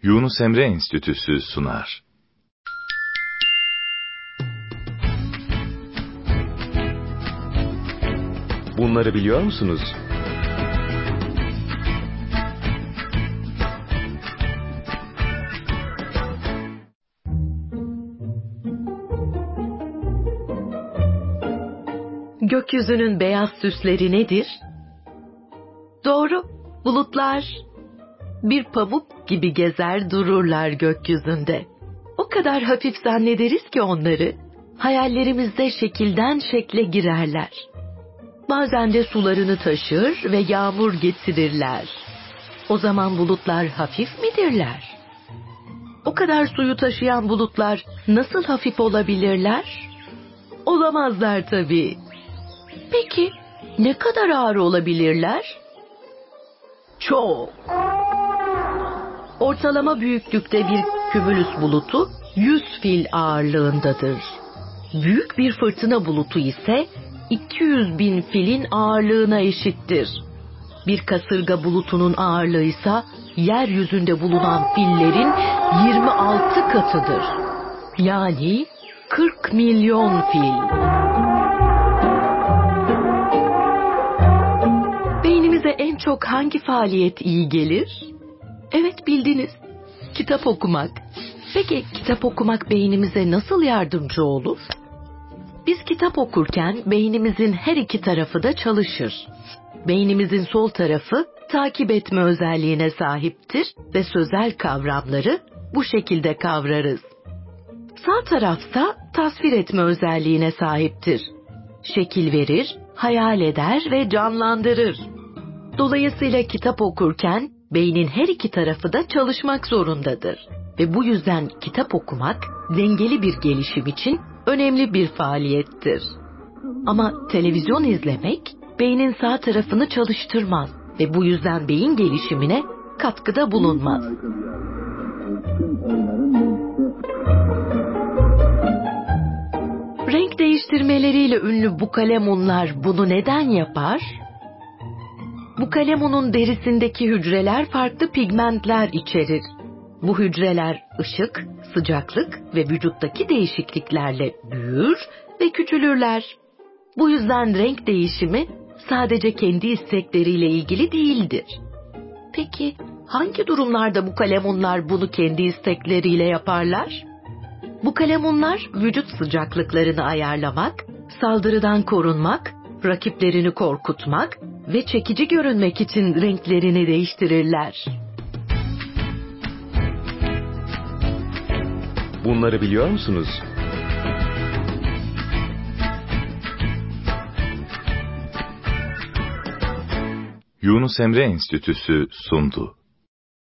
Yunus Emre Enstitüsü sunar. Bunları biliyor musunuz? Gökyüzünün beyaz süsleri nedir? Doğru, bulutlar. Bir pamuk gibi gezer dururlar gökyüzünde. O kadar hafif zannederiz ki onları, hayallerimizde şekilden şekle girerler. Bazen de sularını taşır ve yağmur getirirler. O zaman bulutlar hafif midirler? O kadar suyu taşıyan bulutlar nasıl hafif olabilirler? Olamazlar tabii. Peki ne kadar ağır olabilirler? Çok. Ortalama büyüklükte bir kümülüs bulutu 100 fil ağırlığındadır. Büyük bir fırtına bulutu ise 200 bin filin ağırlığına eşittir. Bir kasırga bulutunun ağırlığı ise yeryüzünde bulunan fillerin 26 katıdır. Yani 40 milyon fil. Beynimize en çok hangi faaliyet iyi gelir? Evet, bildiniz. Kitap okumak. Peki kitap okumak beynimize nasıl yardımcı olur? Biz kitap okurken beynimizin her iki tarafı da çalışır. Beynimizin sol tarafı takip etme özelliğine sahiptir ve sözel kavramları bu şekilde kavrarız. Sağ tarafsa tasvir etme özelliğine sahiptir. Şekil verir, hayal eder ve canlandırır. Dolayısıyla kitap okurken beynin her iki tarafı da çalışmak zorundadır. Ve bu yüzden kitap okumak dengeli bir gelişim için önemli bir faaliyettir. Ama televizyon izlemek beynin sağ tarafını çalıştırmaz ve bu yüzden beyin gelişimine katkıda bulunmaz. Renk değiştirmeleriyle ünlü bukalemunlar bunu neden yapar? Bukalemunun derisindeki hücreler farklı pigmentler içerir. Bu hücreler ışık, sıcaklık ve vücuttaki değişikliklerle büyür ve küçülürler. Bu yüzden renk değişimi sadece kendi istekleriyle ilgili değildir. Peki hangi durumlarda bukalemunlar bunu kendi istekleriyle yaparlar? Bukalemunlar vücut sıcaklıklarını ayarlamak, saldırıdan korunmak, rakiplerini korkutmak ve çekici görünmek için renklerini değiştirirler. Bunları biliyor musunuz? Yunus Emre Enstitüsü sundu.